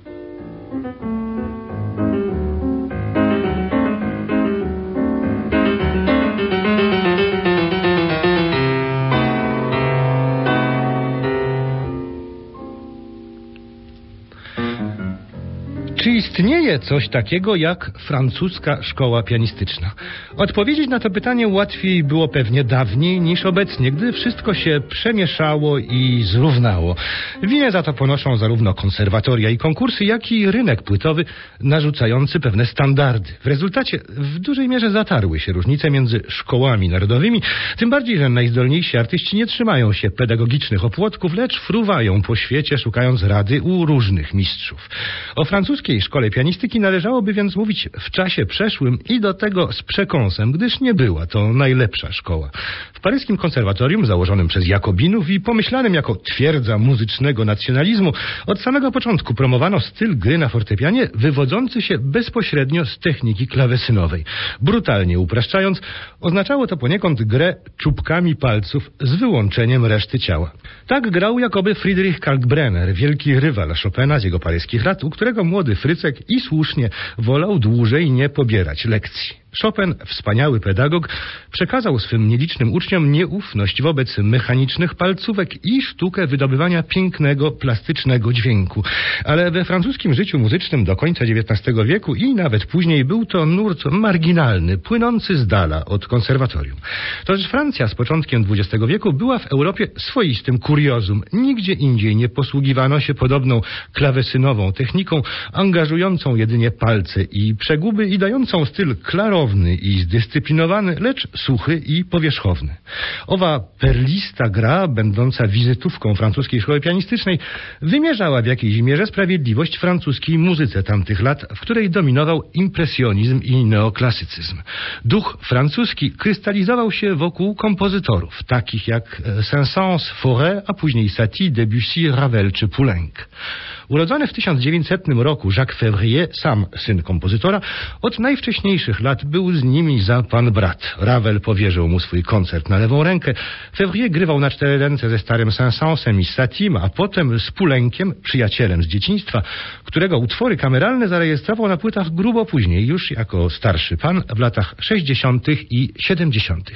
Czy istnieje coś takiego jak francuska szkoła pianistyczna? Odpowiedzieć na to pytanie łatwiej było pewnie dawniej niż obecnie, gdy wszystko się przemieszało i zrównało. Winę za to ponoszą zarówno konserwatoria i konkursy, jak i rynek płytowy narzucający pewne standardy. W rezultacie w dużej mierze zatarły się różnice między szkołami narodowymi, tym bardziej, że najzdolniejsi artyści nie trzymają się pedagogicznych opłotków, lecz fruwają po świecie, szukając rady u różnych mistrzów. O francuskiej szkole pianistyki należałoby więc mówić w czasie przeszłym i do tego z przekąsem, gdyż nie była to najlepsza szkoła. W paryskim konserwatorium założonym przez Jakobinów i pomyślanym jako twierdza muzycznego nacjonalizmu od samego początku promowano styl gry na fortepianie wywodzący się bezpośrednio z techniki klawesynowej. Brutalnie upraszczając, oznaczało to poniekąd grę czubkami palców z wyłączeniem reszty ciała. Tak grał jakoby Friedrich Kalkbrenner, wielki rywal Chopina z jego paryskich lat, u którego młody Frycek i słusznie wolał dłużej nie pobierać lekcji. Chopin, wspaniały pedagog, przekazał swym nielicznym uczniom nieufność wobec mechanicznych palcówek i sztukę wydobywania pięknego, plastycznego dźwięku. Ale we francuskim życiu muzycznym do końca XIX wieku i nawet później był to nurt marginalny, płynący z dala od konserwatorium. To też Francja z początkiem XX wieku była w Europie swoistym kuriozum. Nigdzie indziej nie posługiwano się podobną klawesynową techniką, angażującą jedynie palce i przeguby i dającą styl klarowny i zdyscyplinowany, lecz suchy i powierzchowny. Owa perlista gra, będąca wizytówką francuskiej szkoły pianistycznej, wymierzała w jakiejś mierze sprawiedliwość francuskiej muzyce tamtych lat, w której dominował impresjonizm i neoklasycyzm. Duch francuski krystalizował się wokół kompozytorów, takich jak Saint-Saëns, Fauré, a później Satie, Debussy, Ravel czy Poulenc. Urodzony w 1900 roku Jacques Février, sam syn kompozytora, od najwcześniejszych lat był z nimi za pan brat. Ravel powierzył mu swój koncert na lewą rękę. Février grywał na 4 ręce ze starym Saint-Saënsem i Satiem, a potem z Poulenciem, przyjacielem z dzieciństwa, którego utwory kameralne zarejestrował na płytach grubo później, już jako starszy pan w latach 60. i 70.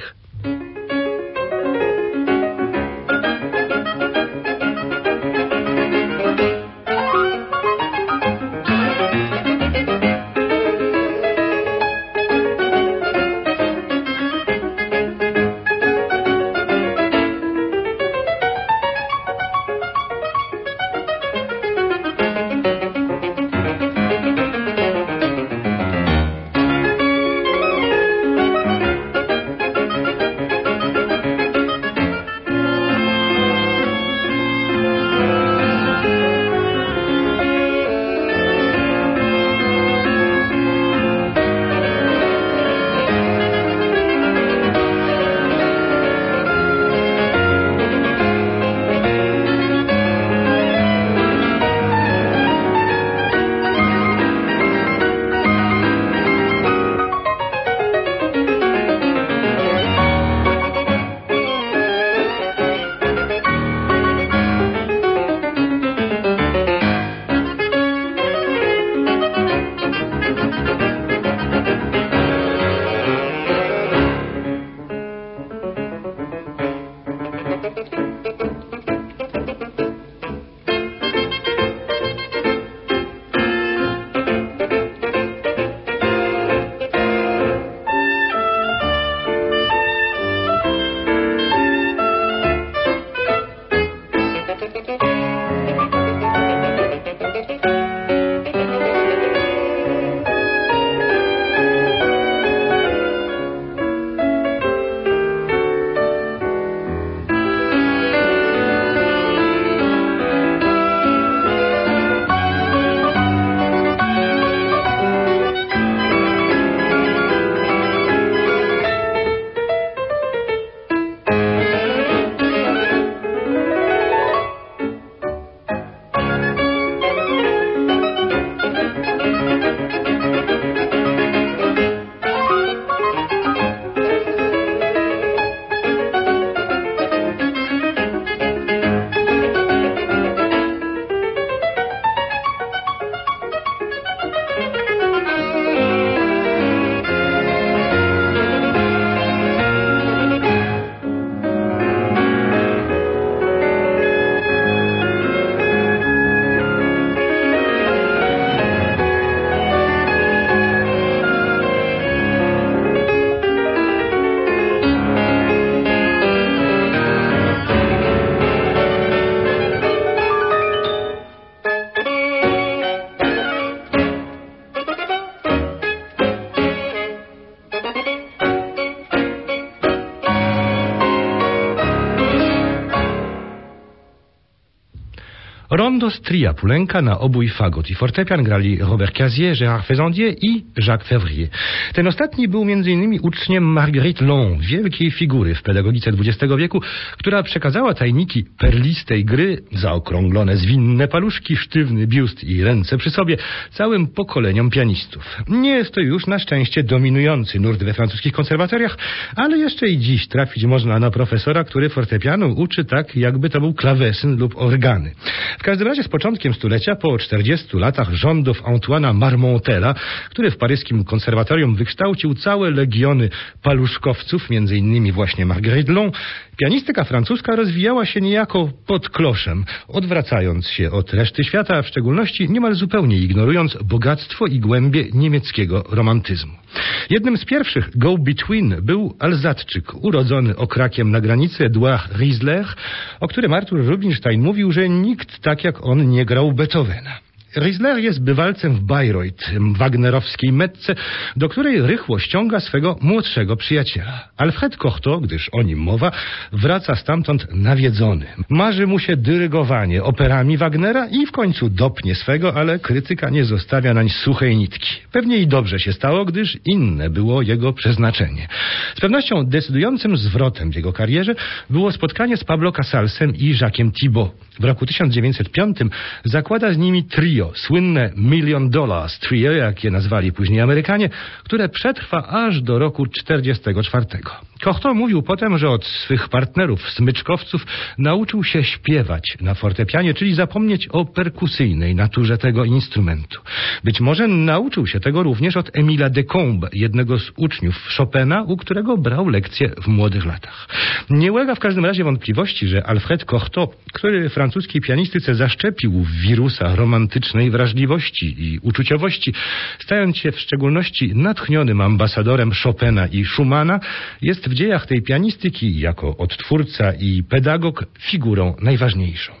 Rondo z tria Poulenca na obój, fagot i fortepian grali Robert Casier, Gérard Fezandier i Jacques Février. Ten ostatni był m.in. uczniem Marguerite Long, wielkiej figury w pedagogice XX wieku, która przekazała tajniki perlistej gry, zaokrąglone zwinne paluszki, sztywny biust i ręce przy sobie całym pokoleniom pianistów. Nie jest to już na szczęście dominujący nurt we francuskich konserwatoriach, ale jeszcze i dziś trafić można na profesora, który fortepianu uczy tak, jakby to był klawesyn lub organy. W każdym razie z początkiem stulecia, po 40 latach rządów Antoine'a Marmontela, który w paryskim konserwatorium wykształcił całe legiony paluszkowców, między innymi właśnie Marguerite Long, pianistyka francuska rozwijała się niejako pod kloszem, odwracając się od reszty świata, a w szczególności niemal zupełnie ignorując bogactwo i głębie niemieckiego romantyzmu. Jednym z pierwszych go-between był Alzatczyk, urodzony okrakiem na granicy Edouard Riesler, o którym Artur Rubinstein mówił, że nikt tak jak on nie grał Beethovena. Riesler jest bywalcem w Bayreuth, wagnerowskiej Metce, do której rychło ściąga swego młodszego przyjaciela. Alfred Cortot, gdyż o nim mowa, wraca stamtąd nawiedzony. Marzy mu się dyrygowanie operami Wagnera i w końcu dopnie swego, ale krytyka nie zostawia nań suchej nitki. Pewnie i dobrze się stało, gdyż inne było jego przeznaczenie. Z pewnością decydującym zwrotem w jego karierze było spotkanie z Pablo Casalsem i Jacques'em Thibault. W roku 1905 zakłada z nimi trio, słynne $1 Million Trio, jak je nazwali później Amerykanie, które przetrwa aż do roku 1944. Cortot mówił potem, że od swych partnerów, smyczkowców, nauczył się śpiewać na fortepianie, czyli zapomnieć o perkusyjnej naturze tego instrumentu. Być może nauczył się tego również od Emila Decombe, jednego z uczniów Chopina, u którego brał lekcje w młodych latach. Nie ulega w każdym razie wątpliwości, że Alfred Cortot, który francuskiej pianistyce zaszczepił wirusa romantycznej wrażliwości i uczuciowości, stając się w szczególności natchnionym ambasadorem Chopina i Schumana, jest w dziejach tej pianistyki jako odtwórca i pedagog figurą najważniejszą.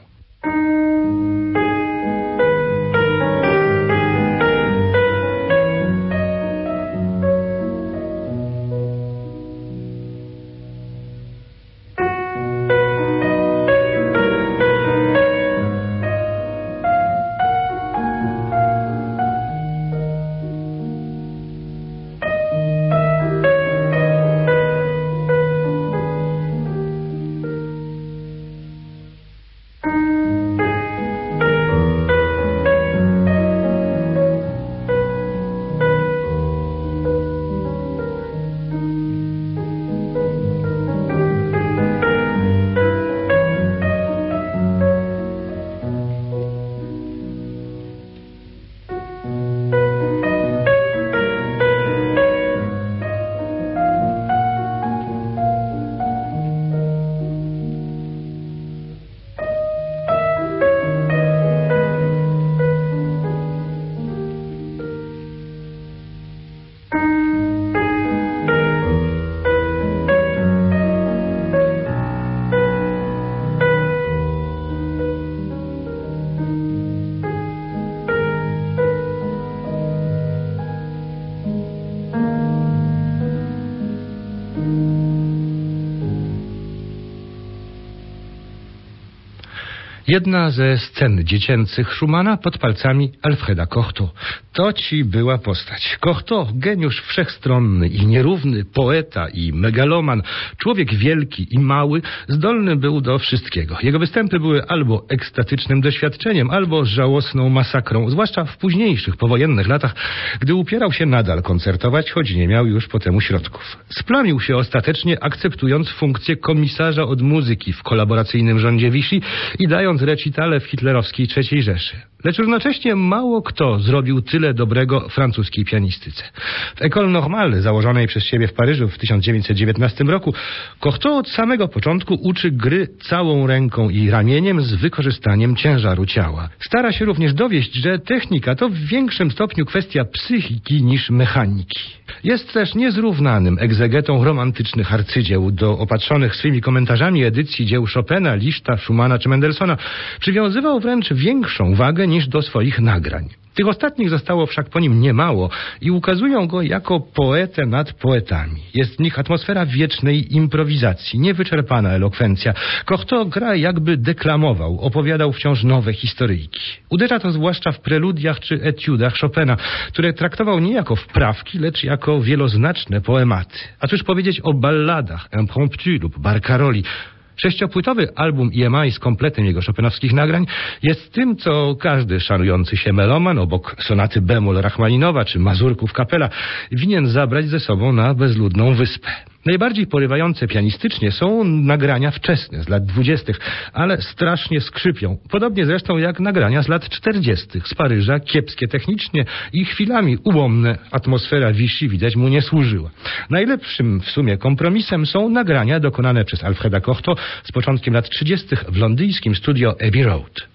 Jedna ze scen dziecięcych Schumana pod palcami Alfreda Cortot. To ci była postać. Cortot, geniusz wszechstronny i nierówny, poeta i megaloman, człowiek wielki i mały, zdolny był do wszystkiego. Jego występy były albo ekstatycznym doświadczeniem, albo żałosną masakrą, zwłaszcza w późniejszych, powojennych latach, gdy upierał się nadal koncertować, choć nie miał już po temu środków. Splamił się ostatecznie, akceptując funkcję komisarza od muzyki w kolaboracyjnym rządzie Vichy i dając recitale w hitlerowskiej III Rzeszy. Lecz równocześnie mało kto zrobił tyle dobrego francuskiej pianistyce. W École Normale, założonej przez siebie w Paryżu w 1919 roku, Cortot od samego początku uczy gry całą ręką i ramieniem z wykorzystaniem ciężaru ciała. Stara się również dowieść, że technika to w większym stopniu kwestia psychiki niż mechaniki. Jest też niezrównanym egzegetą romantycznych arcydzieł. Do opatrzonych swymi komentarzami edycji dzieł Chopina, Liszta, Schumana czy Mendelssohna przywiązywał wręcz większą wagę niż do swoich nagrań. Tych ostatnich zostało wszak po nim niemało i ukazują go jako poetę nad poetami. Jest w nich atmosfera wiecznej improwizacji, niewyczerpana elokwencja. Cocteau gra jakby deklamował, opowiadał wciąż nowe historyjki. Uderza to zwłaszcza w preludiach czy etiudach Chopina, które traktował nie jako wprawki, lecz jako wieloznaczne poematy. A cóż powiedzieć o balladach, impromptu lub barcaroli. 6-płytowy album EMI z kompletem jego chopinowskich nagrań jest tym, co każdy szanujący się meloman obok sonaty bemol Rachmaninowa czy mazurków Kapela winien zabrać ze sobą na bezludną wyspę. Najbardziej porywające pianistycznie są nagrania wczesne, z lat 20., ale strasznie skrzypią. Podobnie zresztą jak nagrania z lat 40. z Paryża, kiepskie technicznie i chwilami ułomne. Atmosfera Vichy widać mu nie służyła. Najlepszym w sumie kompromisem są nagrania dokonane przez Alfreda Cortot z początkiem lat 30. w londyńskim studio Abbey Road.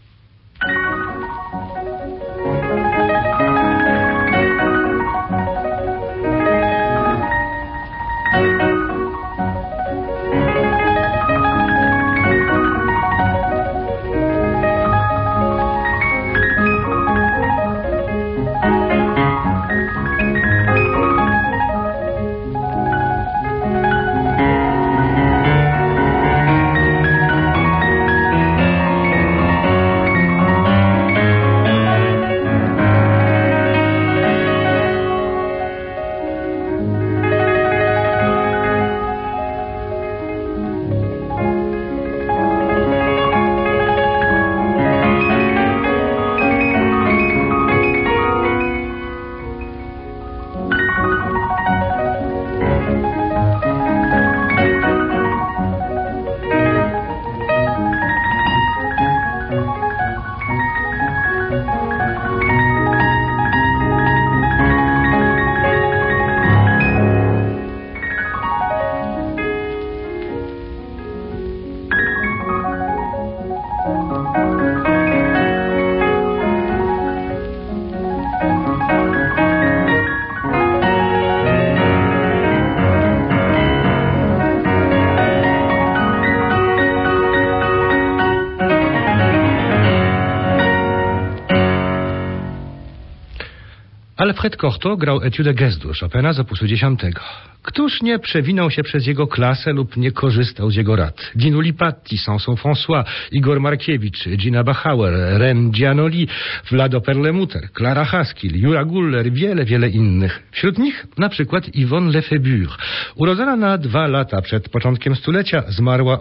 Alfred Cortot grał etiudę Gestur Chopina z opusu 10. Któż nie przewinął się przez jego klasę lub nie korzystał z jego rad? Dinu Lipatti, Sanson-François, Igor Markiewicz, Gina Bachauer, Ren Gianoli, Vlado Perlemuter, Clara Haskell, Jura Guller, wiele innych. Wśród nich na przykład Yvonne Lefébure. Urodzona na 2 lata przed początkiem stulecia, zmarła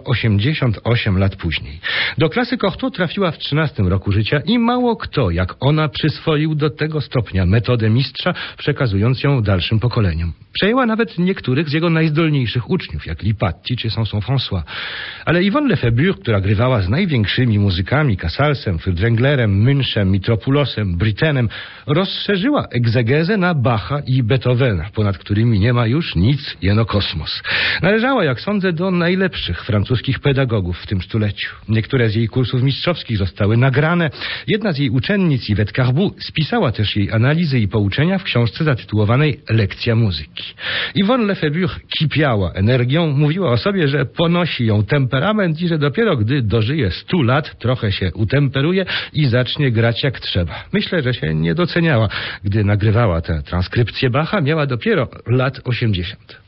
88 lat później. Do klasy Cortot trafiła w 13 roku życia i mało kto, jak ona, przyswoił do tego stopnia metodę mistrza, przekazując ją dalszym pokoleniom. Przejęła nawet niektórych z jego najzdolniejszych uczniów, jak Lipatti czy Sanson-François. Ale Yvonne Lefébure, która grywała z największymi muzykami, Casalsem, Furtwänglerem, Münchem, Mitropulosem, Britenem, rozszerzyła egzegezę na Bacha i Beethovena, ponad którymi nie ma już nic, jeno kosmos. Należała, jak sądzę, do najlepszych francuskich pedagogów w tym stuleciu. Niektóre z jej kursów mistrzowskich zostały nagrane. Jedna z jej uczennic, Yvette Carbu, spisała też jej analizy i pouczenia w książce zatytułowanej Lekcja muzyki. Yvonne Lefébure kipiała energią, mówiła o sobie, że ponosi ją temperament i że dopiero gdy dożyje 100 lat, trochę się utemperuje i zacznie grać jak trzeba. Myślę, że się nie doceniała. Gdy nagrywała tę transkrypcję Bacha, miała dopiero lat 80.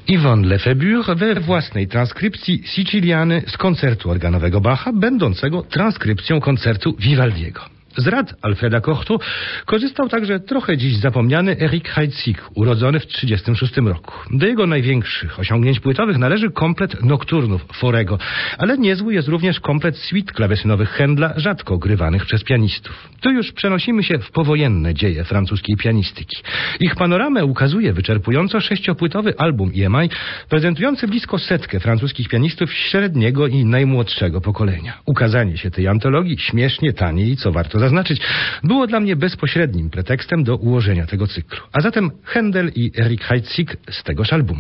Yvonne Lefebvre we własnej transkrypcji Siciliany z koncertu organowego Bacha, będącego transkrypcją koncertu Vivaldiego. Z rad Alfreda Cortot korzystał także trochę dziś zapomniany Erik Heidsieck, urodzony w 1936 roku. Do jego największych osiągnięć płytowych należy komplet nokturnów Forego, ale niezły jest również komplet suite klawesynowych Händla, rzadko grywanych przez pianistów. Tu już przenosimy się w powojenne dzieje francuskiej pianistyki. Ich panoramę ukazuje wyczerpująco 6-płytowy album EMI, prezentujący blisko 100 francuskich pianistów średniego i najmłodszego pokolenia. Ukazanie się tej antologii śmiesznie taniej i co warto zaznaczyć, było dla mnie bezpośrednim pretekstem do ułożenia tego cyklu. A zatem Händel i Erik Heidsieck z tegoż albumu.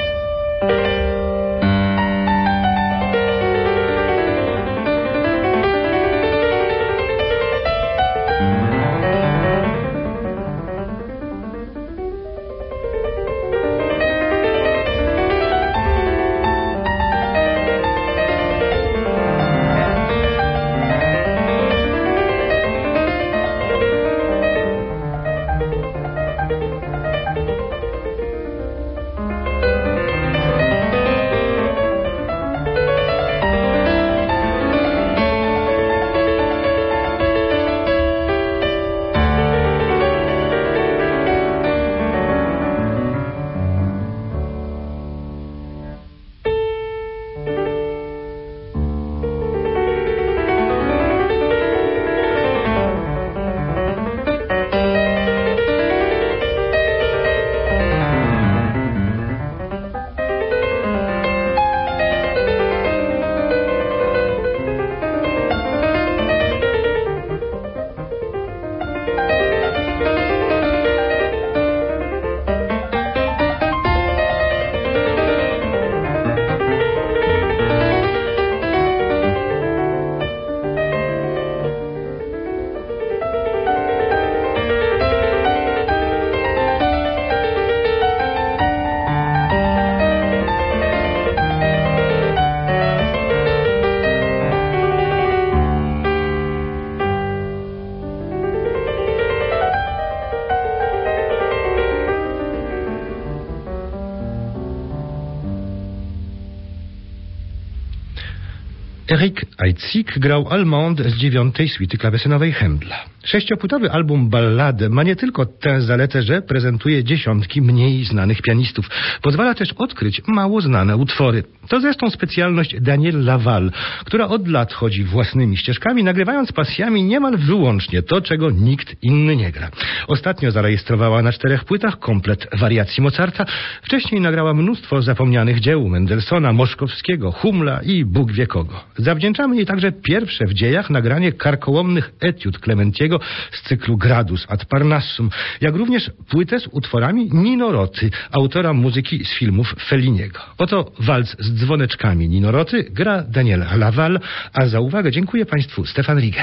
Erik Heidsieck grał Allemande z 9. suity klawesynowej Händla. 6-płytowy album Ballade ma nie tylko tę zaletę, że prezentuje dziesiątki mniej znanych pianistów. Pozwala też odkryć mało znane utwory. To zresztą specjalność Danielle Laval, która od lat chodzi własnymi ścieżkami, nagrywając pasjami niemal wyłącznie to, czego nikt inny nie gra. Ostatnio zarejestrowała na 4 płytach komplet wariacji Mozarta. Wcześniej nagrała mnóstwo zapomnianych dzieł Mendelssohna, Moszkowskiego, Hummla i Bóg wie kogo. Zawdzięczamy jej także pierwsze w dziejach nagranie karkołomnych etiud Clementiego z cyklu Gradus ad Parnassum, jak również płytę z utworami Nino Roty, autora muzyki z filmów Felliniego. Oto walc z dzwoneczkami Nino Roty gra Danielle Laval, a za uwagę dziękuję Państwu Stefan Rieger.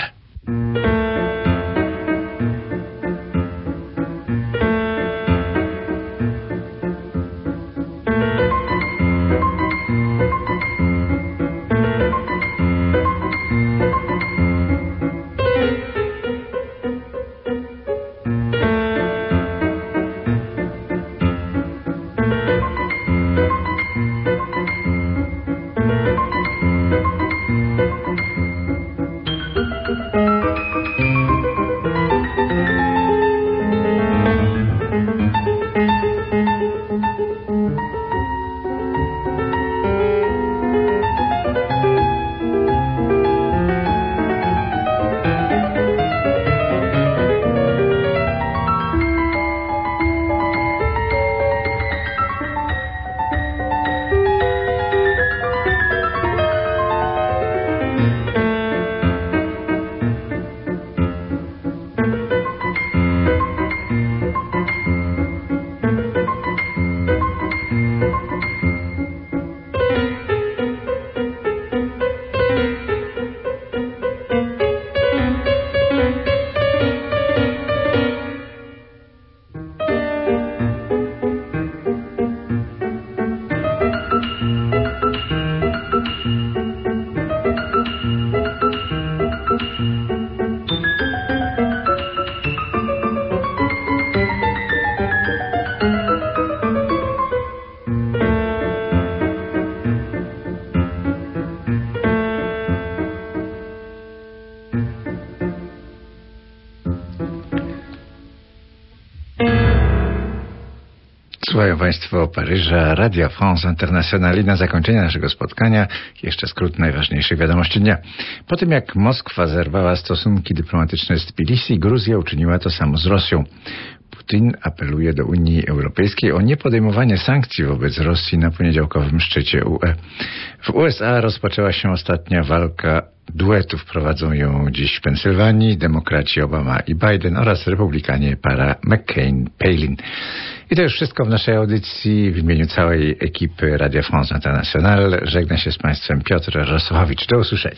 Słuchają Państwo Paryża, Radio France International i na zakończenie naszego spotkania jeszcze skrót najważniejszych wiadomości dnia. Po tym jak Moskwa zerwała stosunki dyplomatyczne z Tbilisi, Gruzja uczyniła to samo z Rosją. Putin apeluje do Unii Europejskiej o niepodejmowanie sankcji wobec Rosji na poniedziałkowym szczycie UE. W USA rozpoczęła się ostatnia walka duetów. Prowadzą ją dziś w Pensylwanii demokraci Obama i Biden oraz republikanie para McCain-Palin. I to już wszystko w naszej audycji. W imieniu całej ekipy Radio France International żegna się z Państwem Piotr Rosochowicz. Do usłyszenia.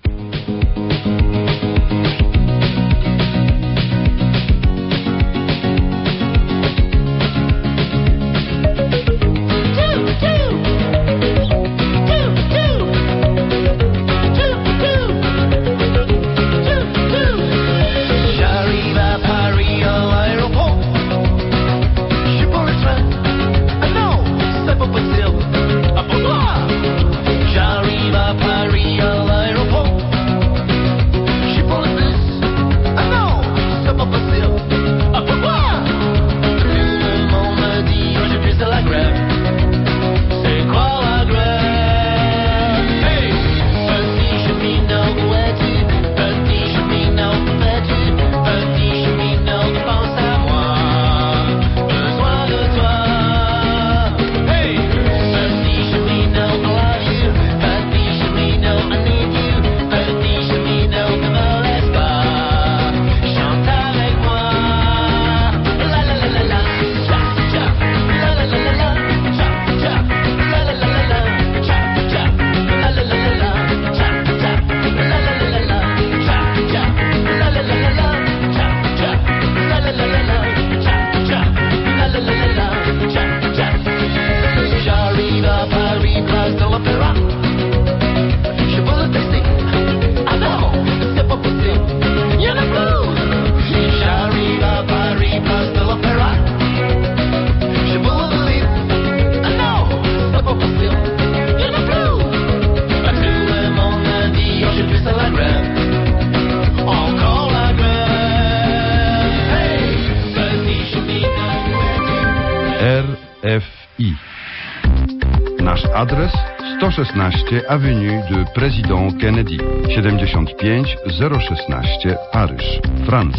RFI. Nasz adres 116 Avenue de Président Kennedy 75 016 Paryż, Francja.